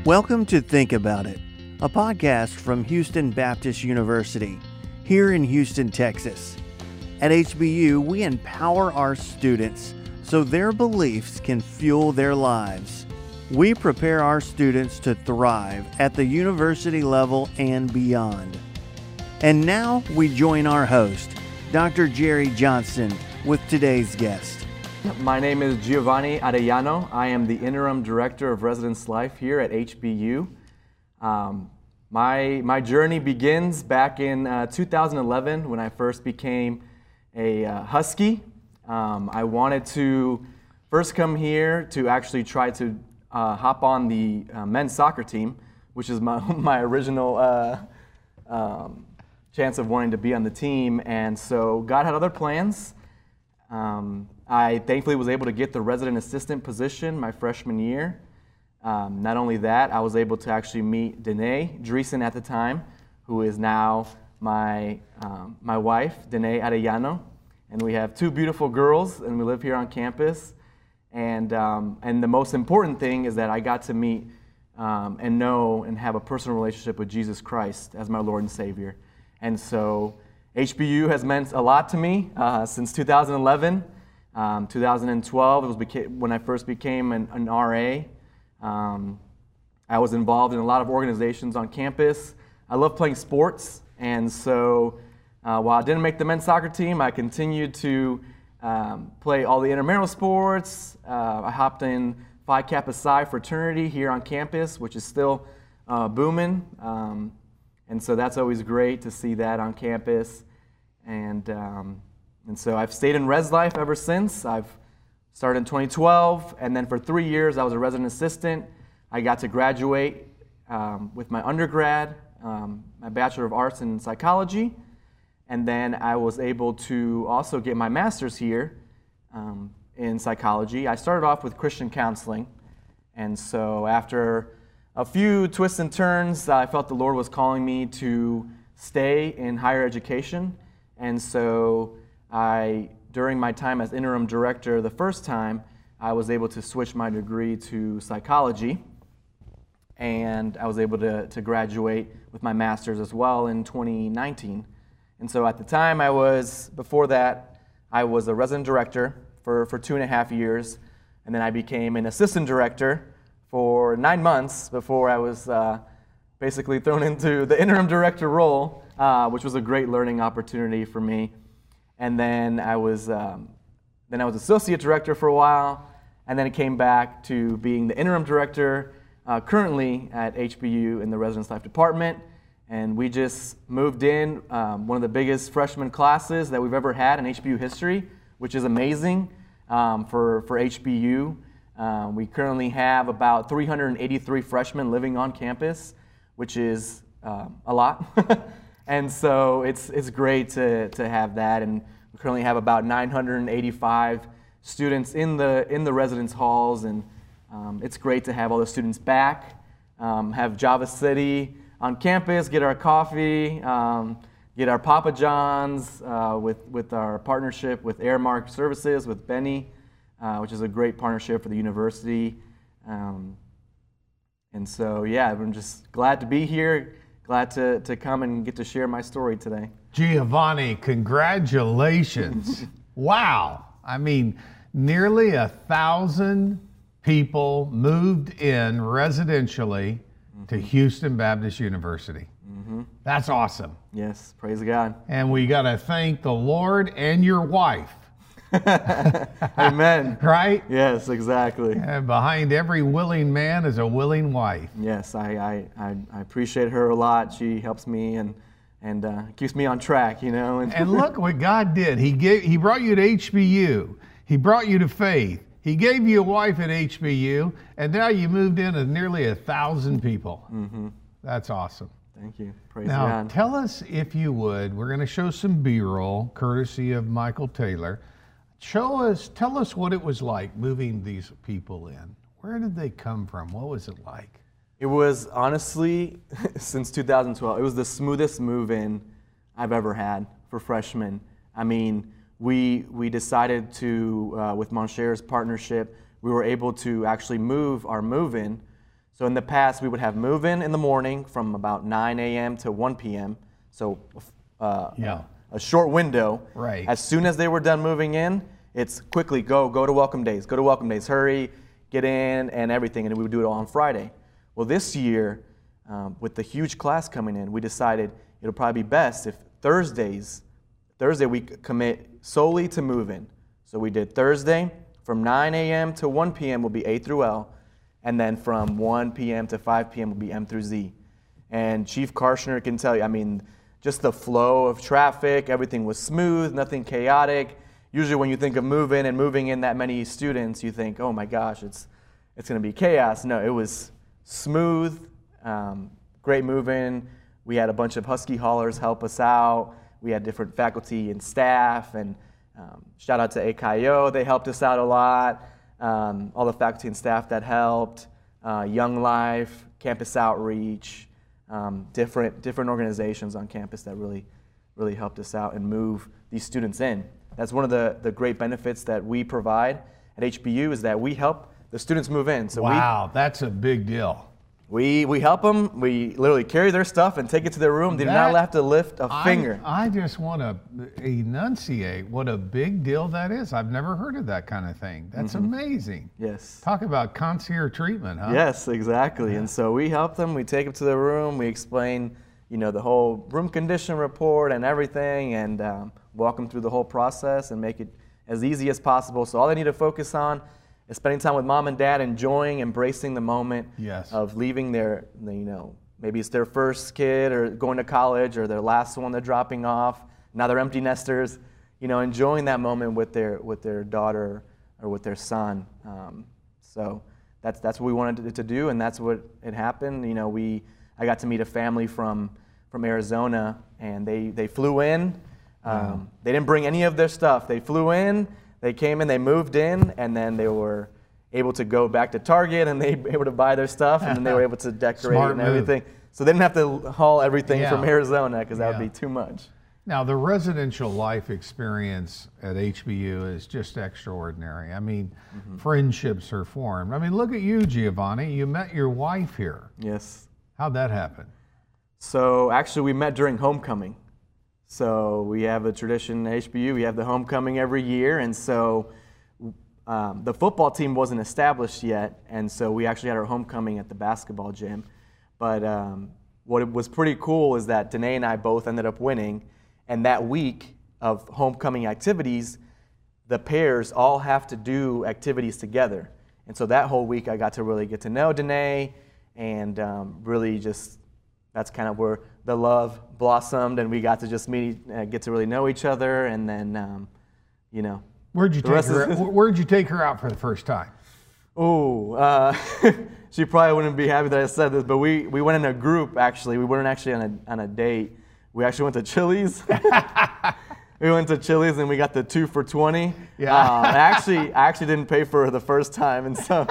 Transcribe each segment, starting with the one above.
Welcome to Think About It, a podcast from Houston Baptist University, here in Houston, Texas. At HBU, we empower our students so their beliefs can fuel their lives. We prepare our students to thrive at the university level and beyond. And now we join our host, Dr. Jerry Johnson, with today's guest. My name is Giovanni Arellano. I am the Interim Director of Residence Life here at HBU. My journey begins back in 2011 when I first became a Husky. I wanted to first come here to actually try to hop on the men's soccer team, which is my original chance of wanting to be on the team. And so God had other plans. I thankfully was able to get the resident assistant position my freshman year. Not only that, I was able to actually meet Danae Dreesen at the time, who is now my wife, Danae Arellano. And we have two beautiful girls, and we live here on campus. And the most important thing is that I got to meet and know and have a personal relationship with Jesus Christ as my Lord and Savior. And so HBU has meant a lot to me since 2011. 2012, it was when I first became an RA. I was involved in a lot of organizations on campus. I love playing sports, and so while I didn't make the men's soccer team, I continued to play all the intramural sports. I hopped in Phi Kappa Psi fraternity here on campus, which is still booming, and so that's always great to see that on campus. And so I've stayed in Res Life ever since. I've started in 2012, and then for 3 years I was a resident assistant. I got to graduate with my undergrad, my Bachelor of Arts in Psychology, and then I was able to also get my master's here in psychology. I started off with Christian counseling, and so after a few twists and turns, I felt the Lord was calling me to stay in higher education, and so during my time as interim director the first time, I was able to switch my degree to psychology, and I was able to graduate with my master's as well in 2019. And so at the time before that, I was a resident director for 2.5 years, and then I became an assistant director for 9 months before I was basically thrown into the interim director role, which was a great learning opportunity for me. And then I was associate director for a while, and then it came back to being the interim director currently at HBU in the Residence Life Department. And we just moved in one of the biggest freshman classes that we've ever had in HBU history, which is amazing for HBU. We currently have about 383 freshmen living on campus, which is a lot. And so it's great to have that, and we currently have about 985 students in the residence halls, and it's great to have all the students back, have Java City on campus, get our coffee, get our Papa John's with our partnership with Airmark Services with Benny, which is a great partnership for the university. And so yeah, I'm just glad to be here. Glad to come and get to share my story today. Giovanni, congratulations. Wow. I mean, nearly 1,000 people moved in residentially to Houston Baptist University. That's awesome. Yes, praise God. And we got to thank the Lord and your wife. Amen. Right? Yes, exactly. And behind every willing man is a willing wife. Yes, I appreciate her a lot. She helps me and keeps me on track, you know. And look what God did. He brought you to HBU. He brought you to faith. He gave you a wife at HBU, and now you moved in to nearly 1,000 people. That's awesome. Thank you. Praise now, God. Tell us, if you would, we're going to show some B-roll, courtesy of Michael Taylor. Tell us what it was like moving these people in. Where did they come from? What was it like? It was honestly, since 2012, it was the smoothest move-in I've ever had for freshmen. I mean, we decided to, with Moncher's partnership, we were able to actually move our move-in So in the past, we would have move-in in the morning from about 9 a.m. to 1 p.m. So a short window. Right. As soon as they were done moving in, it's quickly go to welcome days, hurry, get in and everything, and we would do it all on Friday. Well, this year, with the huge class coming in, we decided it'll probably be best if Thursday we commit solely to move-in. So we did Thursday from 9 a.m. to 1 p.m. will be A through L, and then from 1 p.m. to 5 p.m. will be M through Z. And Chief Karshner can tell you, I mean, just the flow of traffic, everything was smooth, nothing chaotic. Usually when you think of move-in and moving in that many students, you think, oh my gosh, it's going to be chaos. No, it was smooth, great move-in. We had a bunch of Husky haulers help us out. We had different faculty and staff, and shout out to AKIO, they helped us out a lot. All the faculty and staff that helped, Young Life, Campus Outreach, different organizations on campus that really helped us out and move these students in. That's one of the great benefits that we provide at HBU is that we help the students move in. So wow, that's a big deal. We help them. We literally carry their stuff and take it to their room. They do not have to lift a finger. I just want to enunciate what a big deal that is. I've never heard of that kind of thing. That's amazing. Yes. Talk about concierge treatment, huh? Yes, exactly. Yeah. And so we help them. We take them to their room. We explain, the whole room condition report and everything, and walk them through the whole process and make it as easy as possible. So all they need to focus on is spending time with mom and dad, enjoying, embracing the moment of leaving maybe it's their first kid or going to college or their last one they're dropping off. Now they're empty nesters, enjoying that moment with their daughter or with their son. So that's what we wanted it to do, and that's what it happened. I got to meet a family from Arizona, and they flew in. They didn't bring any of their stuff. They flew in. They came in, they moved in, and then they were able to go back to Target, and they were able to buy their stuff, and then they were able to decorate and everything. So they didn't have to haul everything from Arizona because that would be too much. Now, the residential life experience at HBU is just extraordinary. I mean, friendships are formed. I mean, look at you, Giovanni. You met your wife here. Yes. How'd that happen? So actually, we met during homecoming. So we have a tradition at HBU, we have the homecoming every year, and so the football team wasn't established yet, and so we actually had our homecoming at the basketball gym. But what was pretty cool is that Danae and I both ended up winning, and that week of homecoming activities, the pairs all have to do activities together. And so that whole week I got to really get to know Danae, and really just, that's kind of where the love blossomed, and we got to just get to really know each other, and then, Where'd you take her out for the first time? Oh, she probably wouldn't be happy that I said this, but we went in a group, actually. We weren't actually on a date. We actually went to Chili's. We went to Chili's, and we got the 2 for $20. Yeah. I actually didn't pay for her the first time, and so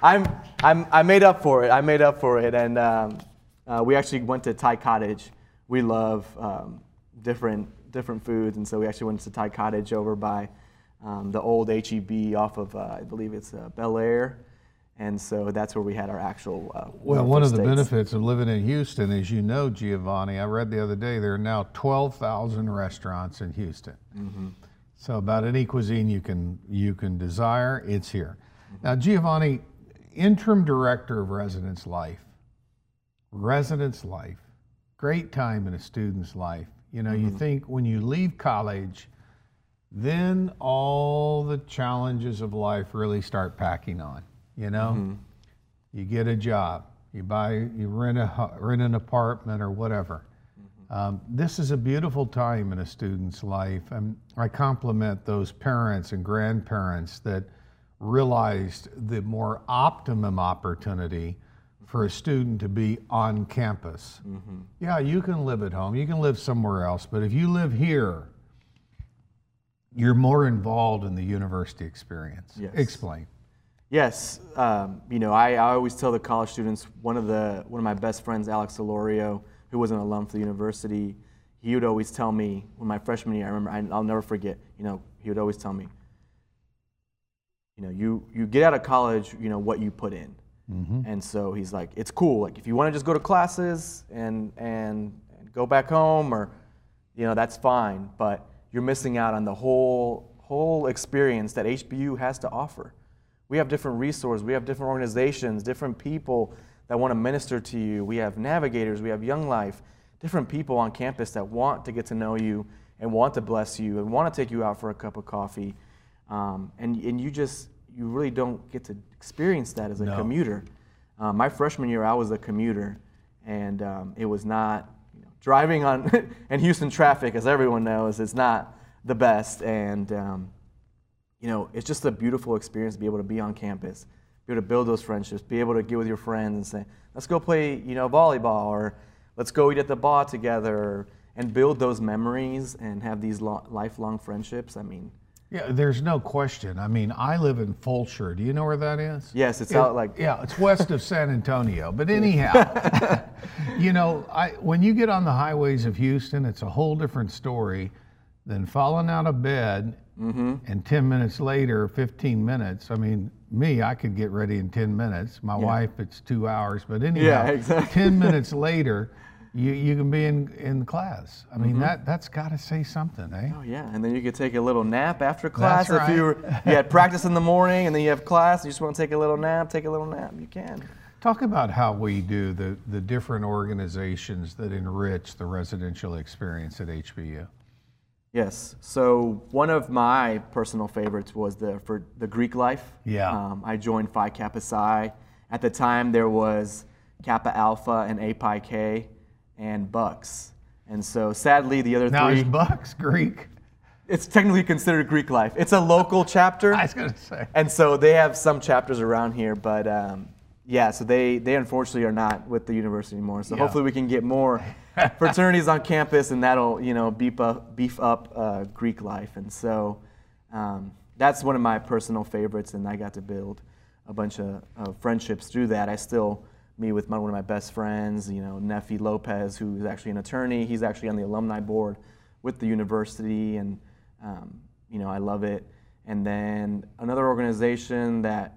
I made up for it. And we actually went to Thai Cottage. We love different foods, and so we actually went to Thai Cottage over by the old HEB off of, I believe it's Bel Air, and so that's where we had our actual well, one of the benefits of living in Houston, as you know, Giovanni, I read the other day, there are now 12,000 restaurants in Houston. So about any cuisine you can desire, it's here. Now, Giovanni, interim director of residence life, great time in a student's life. You think when you leave college, then all the challenges of life really start packing on. You get a job, you rent an apartment or whatever. This is a beautiful time in a student's life, and I compliment those parents and grandparents that realized the more optimum opportunity for a student to be on campus. Yeah, you can live at home, you can live somewhere else, but if you live here, you're more involved in the university experience. Yes. Explain. Yes, I always tell the college students, one of my best friends, Alex Delorio, who was an alum for the university, he would always tell me, when my freshman year, I remember, I'll never forget, he would always tell me, you get out of college, what you put in. And so he's like, it's cool. Like if you want to just go to classes and go back home, or that's fine. But you're missing out on the whole experience that HBU has to offer. We have different resources. We have different organizations, different people that want to minister to you. We have navigators. We have Young Life. Different people on campus that want to get to know you and want to bless you and want to take you out for a cup of coffee. And you really don't get to experience that as a commuter. My freshman year, I was a commuter, and it was not, driving on in Houston traffic, as everyone knows, it's not the best. And it's just a beautiful experience to be able to be on campus, be able to build those friendships, be able to get with your friends and say, let's go play, volleyball, or let's go eat at the bar together, and build those memories and have these lifelong friendships. Yeah, there's no question. I live in Fulshear. Do you know where that is? Yes, it's out like... Yeah, it's west of San Antonio. But anyhow, when you get on the highways of Houston, it's a whole different story than falling out of bed and 10 minutes later, 15 minutes. I could get ready in 10 minutes. My wife, it's 2 hours. But anyhow, exactly. 10 minutes later, you can be in class. That's got to say something, eh? Oh, yeah. And then you could take a little nap after class. That's right. If you had practice in the morning and then you have class, you just want to take a little nap, you can. Talk about how we do the different organizations that enrich the residential experience at HBU. Yes. So one of my personal favorites was for the Greek life. Yeah. I joined Phi Kappa Psi. At the time, there was Kappa Alpha and A Pi K and Bucks. And so sadly, the other now three... Now is Bucks Greek? It's technically considered Greek life. It's a local chapter. I was going to say. And so they have some chapters around here, but so they unfortunately are not with the university anymore. So hopefully we can get more fraternities on campus, and that'll beef up Greek life. And so that's one of my personal favorites, and I got to build a bunch of friendships through that. I still meet with one of my best friends, Nefi Lopez, who's actually an attorney. He's actually on the alumni board with the university, and I love it. And then another organization that,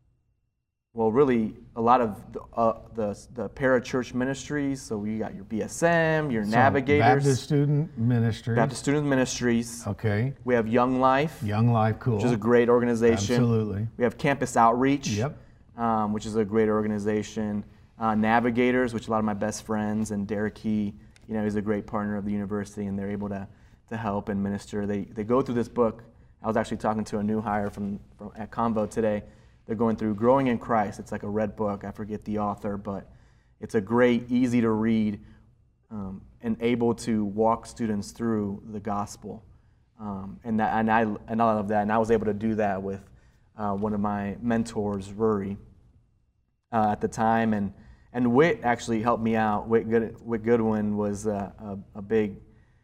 really a lot of the parachurch ministries. So you got your BSM, your navigators. Baptist Student Ministries. Okay. We have Young Life. Young Life, cool. Which is a great organization. Absolutely. We have Campus Outreach. Yep. Which is a great organization. Navigators, which a lot of my best friends, and Derek Key, he's a great partner of the university, and they're able to help and minister. They go through this book. I was actually talking to a new hire from at Convo today. They're going through Growing in Christ. It's like a red book. I forget the author, but it's a great, easy to read, and able to walk students through the gospel. And I love that. And I was able to do that with one of my mentors, Rory, at the time, and Whit actually helped me out. Whit Goodwin was a big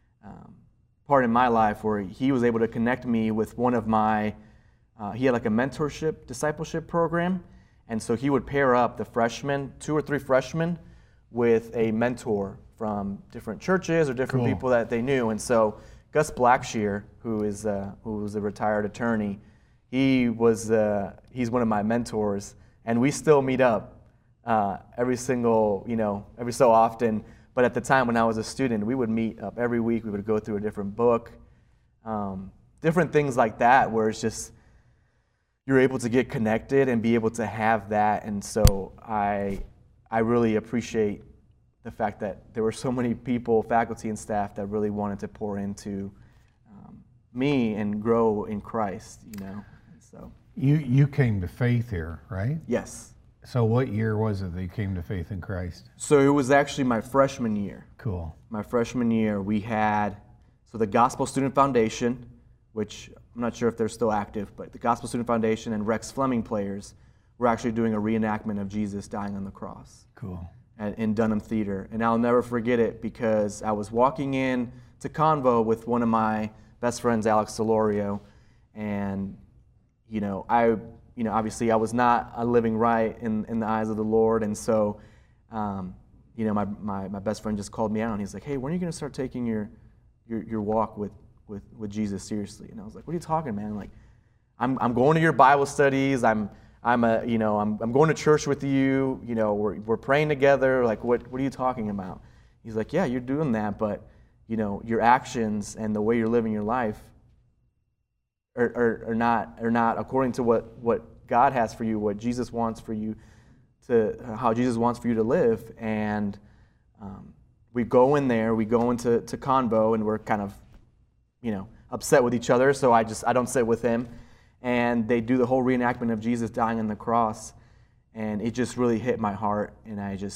part in my life, where he was able to connect me with one of my. He had like a mentorship, discipleship program, and so he would pair up the freshmen, 2 or 3 freshmen, with a mentor from different churches or different people that they knew. And so Gus Blackshear, who was a retired attorney, he's one of my mentors, and we still meet up every so often. But at the time when I was a student, we would meet up every week. We would go through a different book, different things like that, where it's just you're able to get connected and be able to have that. And so I really appreciate the fact that there were so many people, faculty and staff, that really wanted to pour into me and grow in Christ, So you came to faith here, right? Yes. So what year was it that you came to faith in Christ? So it was actually my freshman year. Cool. My freshman year, we had the Gospel Student Foundation, which I'm not sure if they're still active, but the Gospel Student Foundation and Rex Fleming Players were actually doing a reenactment of Jesus dying on the cross. Cool. In Dunham Theater. And I'll never forget it, because I was walking in to Convo with one of my best friends, Alex Solorio, and obviously I was not living right in the eyes of the Lord, and so my best friend just called me out, and he's like, "Hey, when are you going to start taking your walk with Jesus seriously?" And I was like, "What are you talking, man?" Like, I'm going to your Bible studies. I'm I'm going to church with you. You know, we're praying together. Like, what are you talking about? He's like, yeah, you're doing that, but you know, your actions and the way you're living your life are not according to what God has for you, what Jesus wants for you how Jesus wants for you to live. And we go in there, we go into convo, and we're kind of, you know, upset with each other. So I don't sit with him. And they do the whole reenactment of Jesus dying on the cross, and it just really hit my heart. And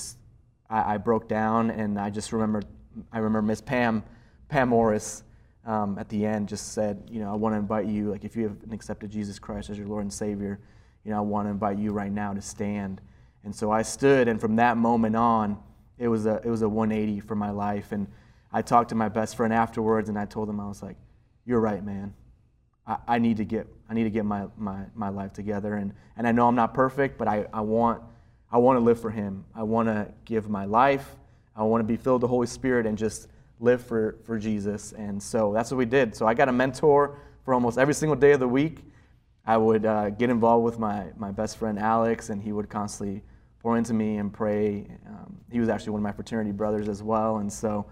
I broke down, and I remember Miss Pam Morris at the end just said, you know, I want to invite you, like, if you haven't accepted Jesus Christ as your Lord and Savior, you know, I want to invite you right now to stand. And so I stood, and from that moment on, it was a 180 for my life. And I talked to my best friend afterwards, and I told him, I was like, you're right, man. I need to get my life together, and I know I'm not perfect, but I want to live for Him. I want to give my life. I want to be filled with the Holy Spirit and just live for Jesus. And so that's what we did. So I got a mentor for almost every single day of the week. I would get involved with my best friend Alex, and he would constantly pour into me and pray. He was actually one of my fraternity brothers as well, and so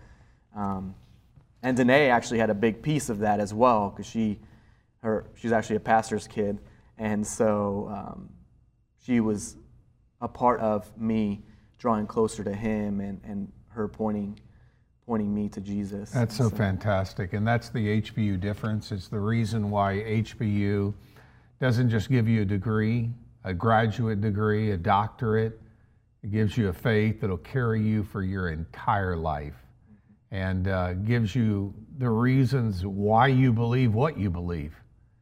and Danae actually had a big piece of that as well, because she's actually a pastor's kid, and so she was a part of me drawing closer to him, and her pointing me to Jesus. That's so fantastic, and that's the HBU difference. It's the reason why HBU doesn't just give you a degree, a graduate degree, a doctorate. It gives you a faith that'll carry you for your entire life, and gives you the reasons why you believe what you believe.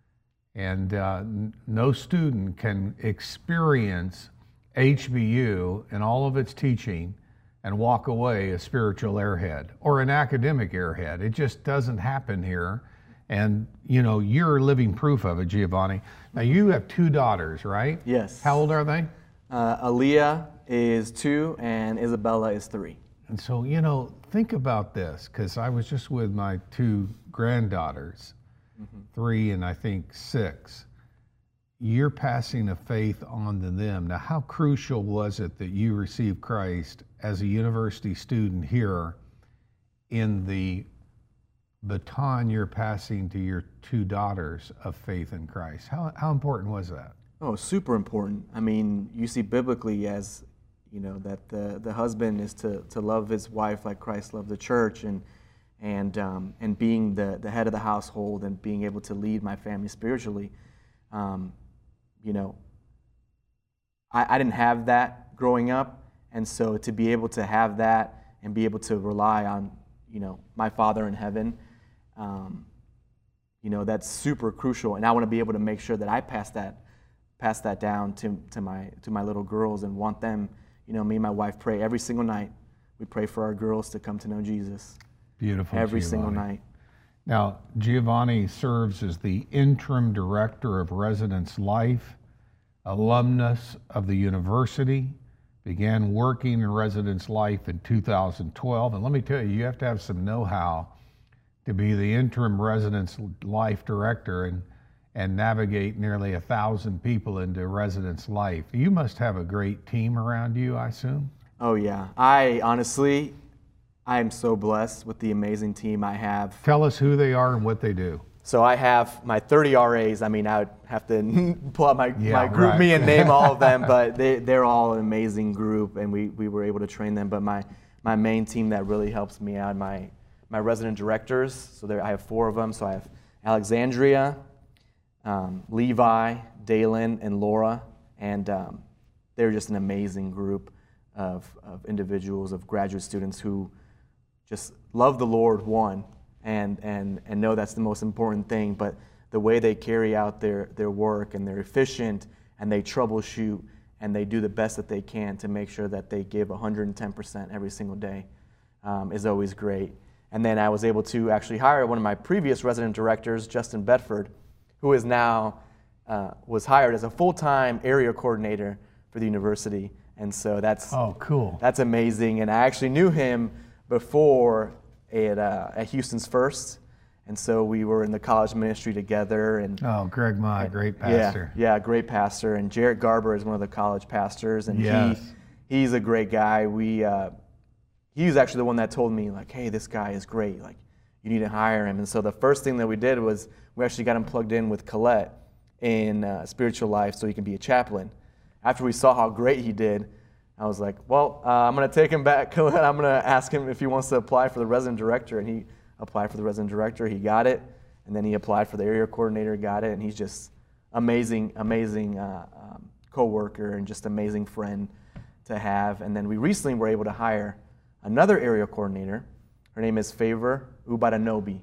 And no student can experience HBU and all of its teaching and walk away a spiritual airhead or an academic airhead. It just doesn't happen here. And you know, you're living proof of it, Giovanni. Now you have 2 daughters, right? Yes. How old are they? Aaliyah is 2 and Isabella is 3. And so, you know, think about this, because I was just with my 2 granddaughters, 3 and I think 6. You're passing a faith on to them. Now, how crucial was it that you received Christ as a university student here in the baton you're passing to your 2 daughters of faith in Christ? How important was that? Oh, super important. I mean, you see biblically, as you know, that the husband is to love his wife like Christ loved the church, and being the head of the household and being able to lead my family spiritually. You know, I didn't have that growing up, and so to be able to have that and be able to rely on, you know, my Father in heaven, you know, that's super crucial. And I want to be able to make sure that I pass that down to my little girls, and want them, you know, me and my wife pray every single night. We pray for our girls to come to know Jesus. Beautiful. Every Giovanni. single night. Now, Giovanni serves as the interim director of residence life, alumnus of the university, began working in residence life in 2012. And let me tell you, you have to have some know-how to be the interim residence life director and navigate nearly 1,000 people into residence life. You must have a great team around you, I assume? Oh yeah. I am so blessed with the amazing team I have. Tell us who they are and what they do. So I have my 30 RAs. I mean, I would have to pull out my group right. me and name all of them, but they're all an amazing group, and we were able to train them. But my main team that really helps me out, my resident directors, so I have 4 of them. So I have Alexandria, Levi, Dalen, and Laura, and they're just an amazing group of individuals, of graduate students who just love the Lord, one, and know that's the most important thing, but the way they carry out their work, and they're efficient, and they troubleshoot, and they do the best that they can to make sure that they give 110% every single day is always great. And then I was able to actually hire one of my previous resident directors, Justin Bedford, who is now was hired as a full-time area coordinator for the university. And so that's cool. That's amazing. And I actually knew him before at Houston's First, And so we were in the college ministry together. And Oh, Greg Mott, great pastor. Yeah, great pastor. And Jarrett Garber is one of the college pastors, and Yes. he's a great guy. He was actually the one that told me, like, hey, this guy is great. Like, you need to hire him. And so the first thing that we did was we actually got him plugged in with Colette in Spiritual Life so he can be a chaplain. After we saw how great he did, I was like, well, I'm going to take him back, Colette. I'm going to ask him if he wants to apply for the resident director. And he applied for the resident director. He got it. And then he applied for the area coordinator, got it. And he's just amazing co-worker and just amazing friend to have. And then we recently were able to hire another area coordinator. Her name is Favor Ubadanobi.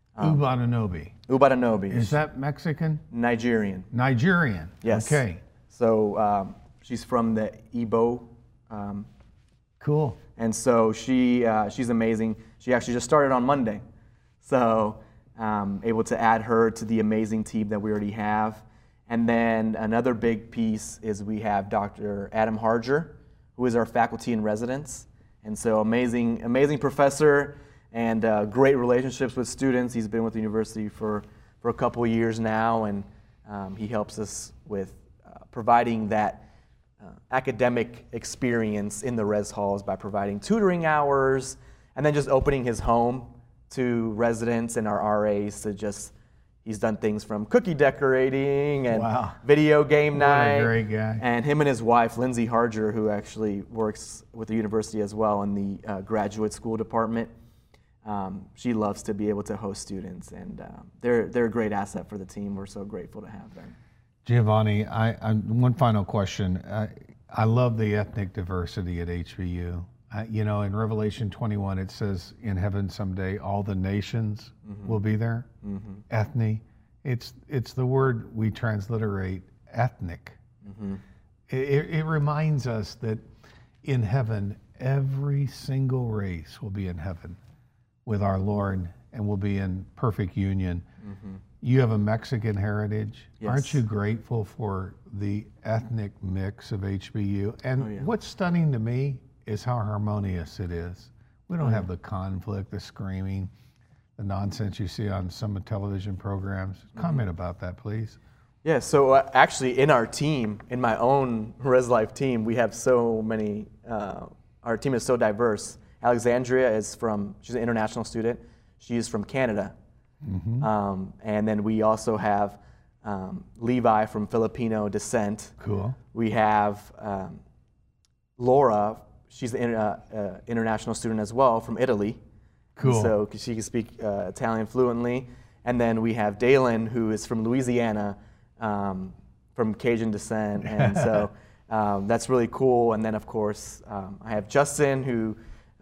Ubadanobi. Is that Mexican? Nigerian. Nigerian. Yes. Okay. So she's from the Igbo. Cool. And so she's amazing. She actually just started on Monday. So able to add her to the amazing team that we already have. And then another big piece is we have Dr. Adam Harger, who is our faculty in residence. And so amazing professor and great relationships with students. He's been with the university for a couple of years now, and he helps us with providing that academic experience in the res halls by providing tutoring hours and then just opening his home to residents and our RAs to just, he's done things from cookie decorating and video game night. What a great guy. And him and his wife, Lindsay Harger, who actually works with the university as well in the graduate school department. She loves to be able to host students, and they're a great asset for the team. We're so grateful to have them. Giovanni, one final question. I love the ethnic diversity at HBU. You know, in Revelation 21, it says in heaven someday all the nations will be there. Ethne. It's the word we transliterate ethnic. It reminds us that in heaven, every single race will be in heaven with our Lord and will be in perfect union. You have a Mexican heritage. Yes. Aren't you grateful for the ethnic mix of HBU? And what's stunning to me is how harmonious it is. We don't have the conflict, the screaming, the nonsense you see on some of the television programs. Comment about that, please. Yeah, so actually in our team, in my own Res Life team, we have so many, our team is so diverse. Alexandria she's an international student. She is from Canada. And then we also have Levi from Filipino descent. Cool. We have Laura, she's an international student as well from Italy. Cool. And so she can speak Italian fluently. And then we have Dalen, who is from Louisiana, from Cajun descent. And so that's really cool. And then, of course, I have Justin, who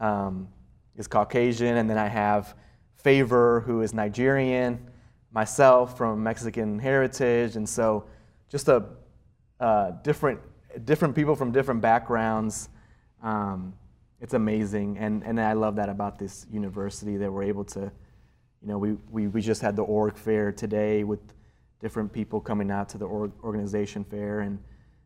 is Caucasian. And then I have Favor, who is Nigerian, myself from Mexican heritage, and so just different people from different backgrounds. It's amazing, and I love that about this university, that we're able to, you know, we just had the org fair today with different people coming out to the organization fair, and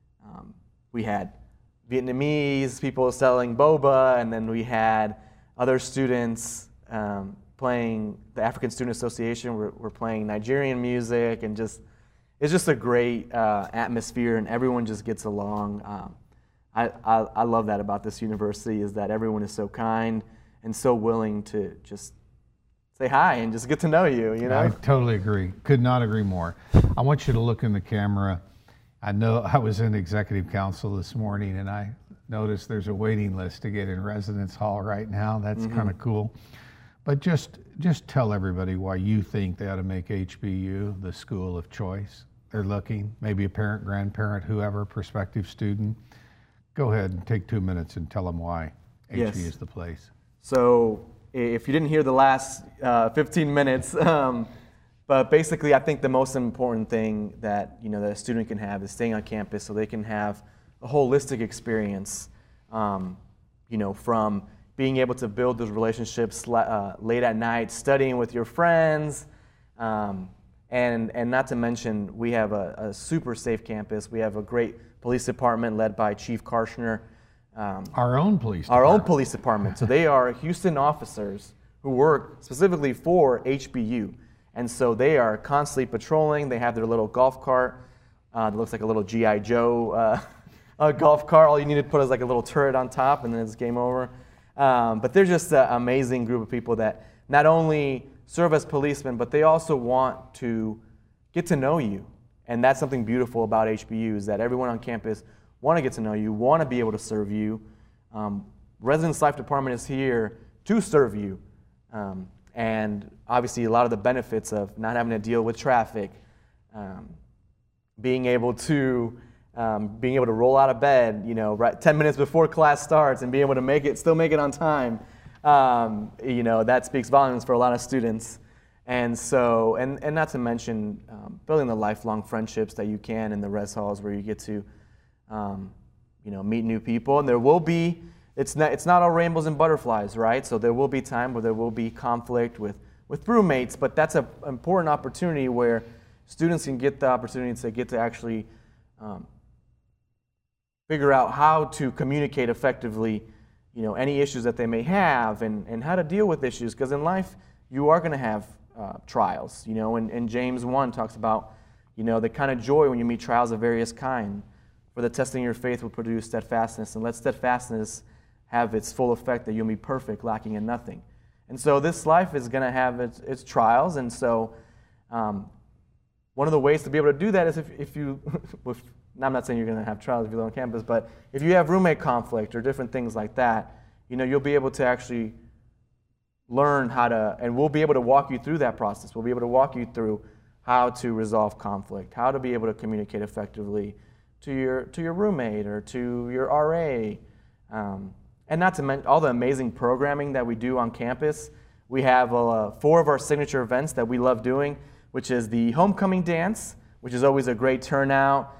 we had Vietnamese people selling boba, and then we had other students playing, the African Student Association, we're playing Nigerian music, and it's just a great atmosphere, and everyone just gets along. I love that about this university, is that everyone is so kind and so willing to just say hi and just get to know you, you know? I totally agree. Could not agree more. I want you to look in the camera. I know I was in executive council this morning, and I noticed there's a waiting list to get in residence hall right now. That's kind of cool. But just tell everybody why you think they ought to make HBU the school of choice. They're looking, maybe a parent, grandparent, whoever, prospective student. Go ahead and take 2 minutes and tell them why HBU is the place. So if you didn't hear the last 15 minutes, but basically I think the most important thing that, you know, that a student can have is staying on campus so they can have a holistic experience, you know, from being able to build those relationships late at night, studying with your friends, and not to mention, we have a super safe campus. We have a great police department led by Chief Karshner. Our own police department. Our own police department. So they are Houston officers who work specifically for HBU. And so they are constantly patrolling. They have their little golf cart that looks like a little G.I. Joe a golf cart. All you need to put is like a little turret on top, and then it's game over. But they're just an amazing group of people that not only serve as policemen, but they also want to get to know you. And that's something beautiful about HBU, is that everyone on campus want to get to know you, want to be able to serve you. Residence Life Department is here to serve you. And obviously a lot of the benefits of not having to deal with traffic, being able to roll out of bed, right 10 minutes before class starts and being able to still make it on time, that speaks volumes for a lot of students. And so, and not to mention building the lifelong friendships that you can in the res halls, where you get to, meet new people. And there will be, it's not all rainbows and butterflies, right? So there will be time where there will be conflict with roommates, but that's an important opportunity where students can get the opportunity to actually figure out how to communicate effectively, any issues that they may have, and how to deal with issues. Because in life, you are going to have trials, and James 1 talks about, the kind of joy when you meet trials of various kind. For the testing of your faith will produce steadfastness, and let steadfastness have its full effect, that you'll be perfect, lacking in nothing. And so this life is going to have its trials, and so one of the ways to be able to do that is if you, I'm not saying you're going to have trials if you live on campus, but if you have roommate conflict or different things like that, you'll be able to actually learn how to, and we'll be able to walk you through that process. We'll be able to walk you through how to resolve conflict, how to be able to communicate effectively to your roommate or to your RA. And not to mention all the amazing programming that we do on campus. We have 4 of our signature events that we love doing, which is the homecoming dance, which is always a great turnout.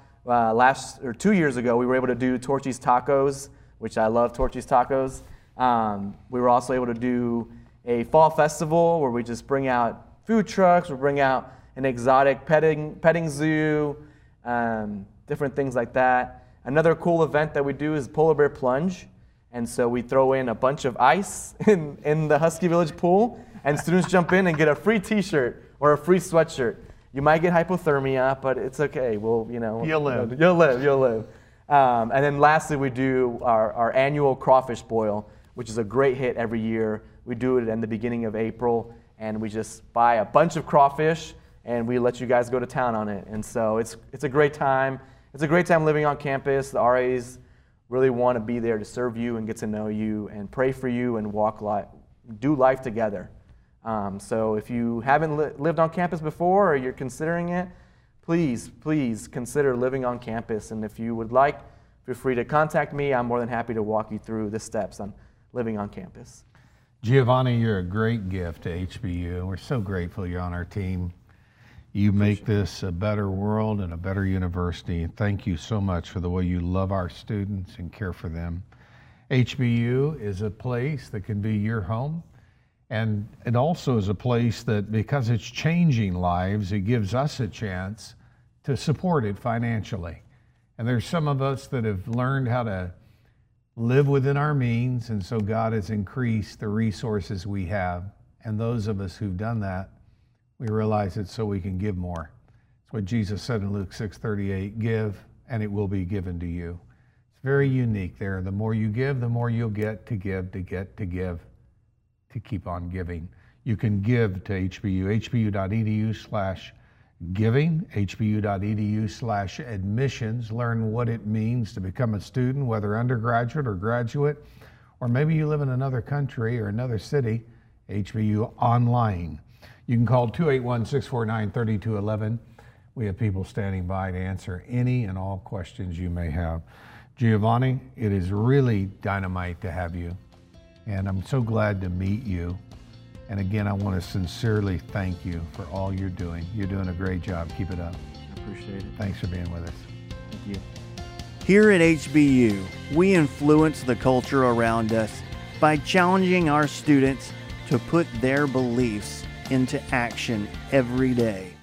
2 years ago, we were able to do Torchy's Tacos, which I love Torchy's Tacos. We were also able to do a fall festival where we just bring out food trucks, we bring out an exotic petting zoo, different things like that. Another cool event that we do is Polar Bear Plunge. And so we throw in a bunch of ice in the Husky Village pool, and students jump in and get a free t-shirt or a free sweatshirt. You might get hypothermia, but it's okay. You'll live. You'll live. And then lastly, we do our annual crawfish boil, which is a great hit every year. We do it in the beginning of April, and we just buy a bunch of crawfish, and we let you guys go to town on it. And so it's a great time. It's a great time living on campus. The RAs really want to be there to serve you and get to know you and pray for you and do life together. So if you haven't lived on campus before or you're considering it, please consider living on campus. And if you would like, feel free to contact me. I'm more than happy to walk you through the steps on living on campus. Giovanni, you're a great gift to HBU. We're so grateful you're on our team. You make this a better world and a better university. Thank you so much for the way you love our students and care for them. HBU is a place that can be your home, and it also is a place that, because it's changing lives, it gives us a chance to support it financially. And there's some of us that have learned how to live within our means, and so God has increased the resources we have. And those of us who've done that, we realize it's so we can give more. It's what Jesus said in Luke 6:38, give and it will be given to you. It's very unique there. The more you give, the more you'll get to give, to keep on giving. You can give to HBU, hbu.edu/giving, hbu.edu/admissions. Learn what it means to become a student, whether undergraduate or graduate, or maybe you live in another country or another city, HBU Online. You can call 281-649-3211. We have people standing by to answer any and all questions you may have. Giovanni, it is really dynamite to have you, and I'm so glad to meet you. And again, I want to sincerely thank you for all you're doing. You're doing a great job. Keep it up. I appreciate it. Thanks for being with us. Thank you. Here at HBU, we influence the culture around us by challenging our students to put their beliefs into action every day.